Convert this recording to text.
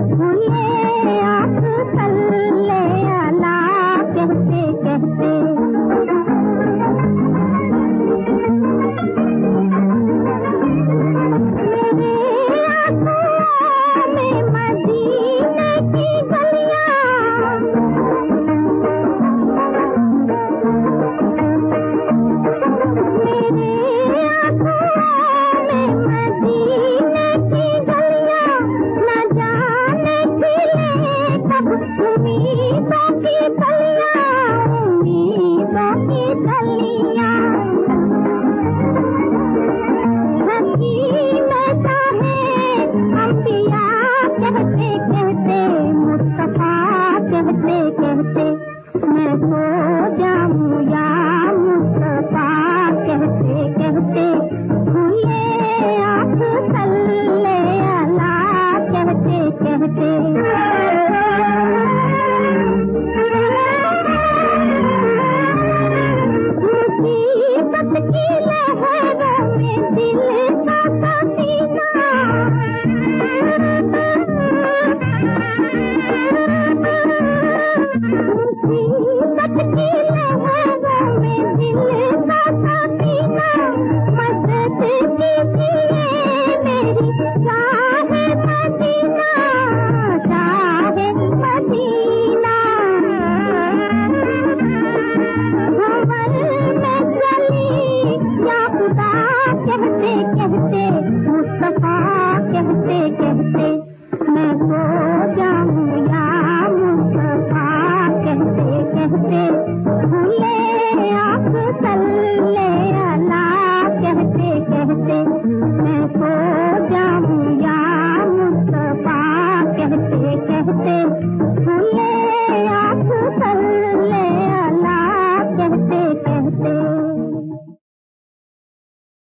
खुले आँख सल्ले अला कहते कहते मैं सो जाऊं या मुस्तफा कहते कहते खुले आँख सल्ले अला कहते कहते मुसीबत की लहरों में दिल का पसीना कहते कहते मुस्तफा कहते कहते मैं सो जाऊं या मुस्तफा कहते कहते खुले आँख सल्ले अला कहते कहते मैं सो जाऊं या मुस्तफा कहते कहते खुले